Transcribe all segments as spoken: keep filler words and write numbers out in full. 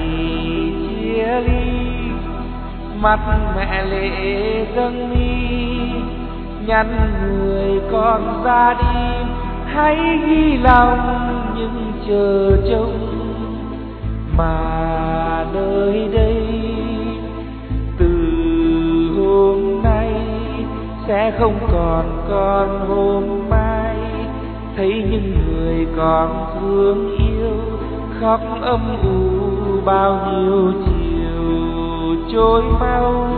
chia ly, mắt mẹ lệ dâng mi, nhắn người con ra đi, hãy ghi lòng những chờ trông. Mà nơi đây từ hôm nay sẽ không còn con hôm mai, thấy những người còn thương yêu khóc âm u bao nhiêu chiều trôi mau.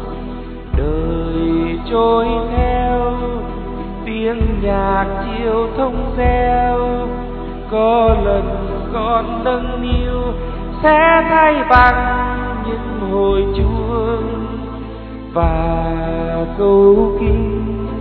Đời trôi theo tiếng nhạc chiều thông reo, có lần con nâng niu sẽ thay bằng những hồi chuông và câu kinh.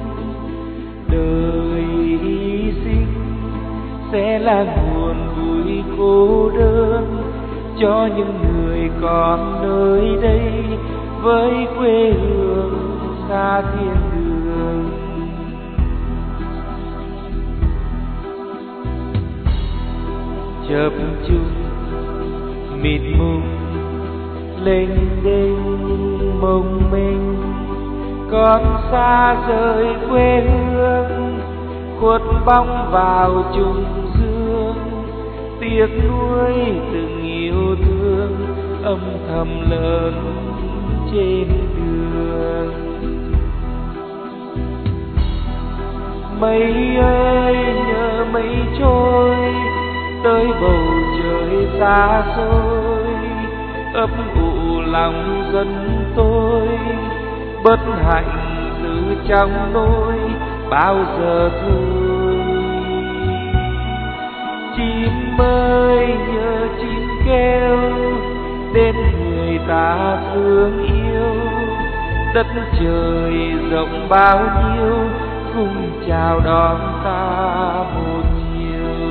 Đời hy sinh sẽ là nguồn vui cô đơn cho những người còn nơi đây với quê hương xa thiên đường. Chập chùng mịt mùng lênh đênh mông mênh, con xa rời quê hương khuất bóng vào trùng dương, tiếc nuối từng yêu thương âm thầm lớn trên đường. Mây ơi nhớ mây trôi tới bầu trời xa xôi, ấp ủ lòng dân tôi bất hạnh từ trong nỗi bao giờ thôi. Chim ơi nhớ chim kêu đến người ta thương yêu, đất trời rộng bao nhiêu cùng chào đón ta một chiều.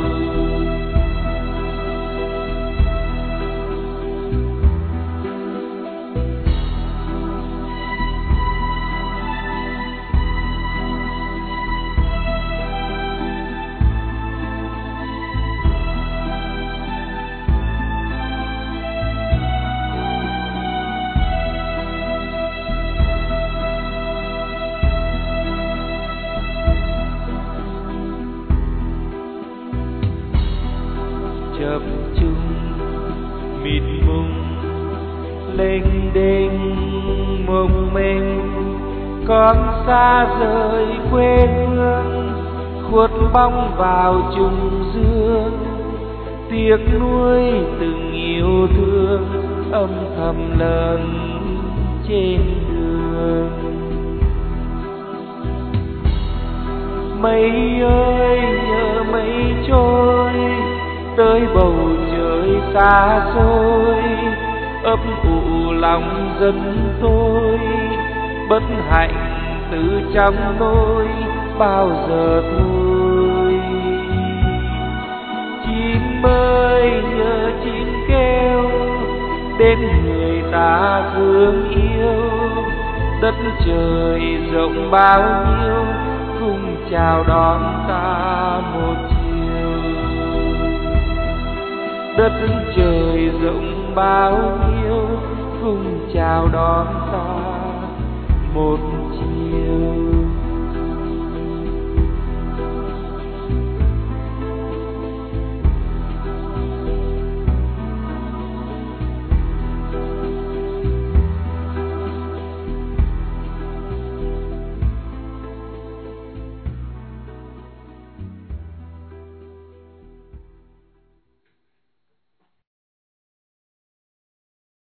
Chập chùng mịt mùng lênh đênh mông mênh, con xa rời quê hương khuất bóng vào trùng dương, tiếc nuối từng yêu thương âm thầm lớn trên đường. Mây ơi nhớ mây trôi tới bầu trời xa xôi, ấp ủ lòng dân tôi bất hạnh từ trong nỗi bao giờ thôi. Chim ơi nhớ chim kêu đến người ta thương yêu, đất trời rộng bao nhiêu cùng chào đón ta một chiều. Đất trời rộng bao nhiêu cùng chào đón ta một